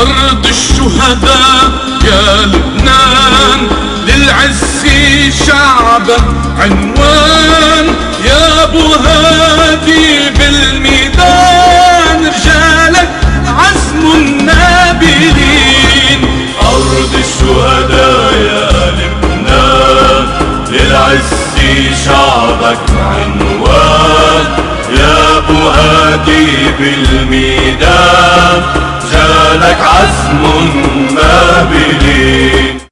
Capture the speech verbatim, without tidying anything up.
أرض الشهداء يا لبنان، للعز شعبك عنوان. يا أبو هادي بالميدان، رجالك عزم النابلين. أرض الشهداء يا لبنان، للعز شعبك عنوان. يا أبو هادي بالميدان، جالك عزم النابلين.